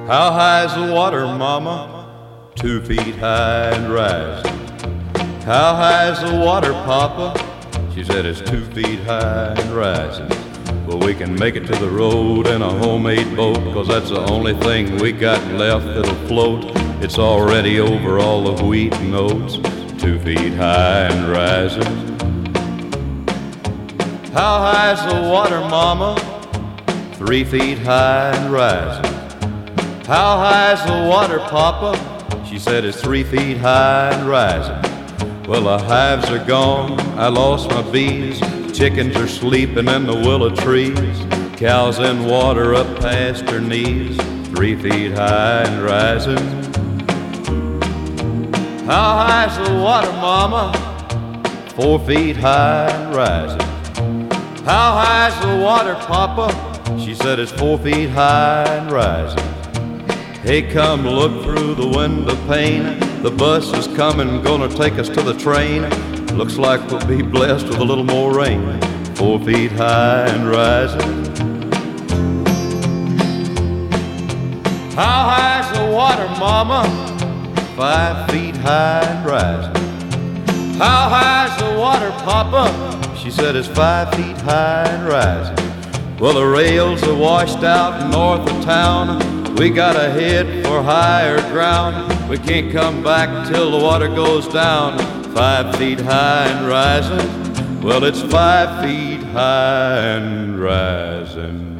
How high's the water, mama? 2 feet high and rising. How high's the water, papa? She said it's 2 feet high and rising. Well, we can make it to the road in a homemade boat, 'cause that's the only thing we got left that'll float. It's already over all the wheat and oats, 2 feet high and rising. How high's the water, mama? 3 feet high and rising. How high's the water, papa? She said it's 3 feet high and rising. Well, the hives are gone, I lost my bees. Chickens are sleeping in the willow trees. Cows in water up past her knees, 3 feet high and rising. How high's the water, mama? 4 feet high and rising. How high's the water, papa? She said it's 4 feet high and rising. Hey, come look through the window pane. The bus is coming, gonna take us to the train. Looks like we'll be blessed with a little more rain. 4 feet high and rising. How high's the water, mama? 5 feet high and rising. How high's the water, papa? She said it's 5 feet high and rising. Well, the rails are washed out north of town. We gotta head for higher ground. We can't come back till the water goes down. 5 feet high and rising. Well, it's 5 feet high and rising.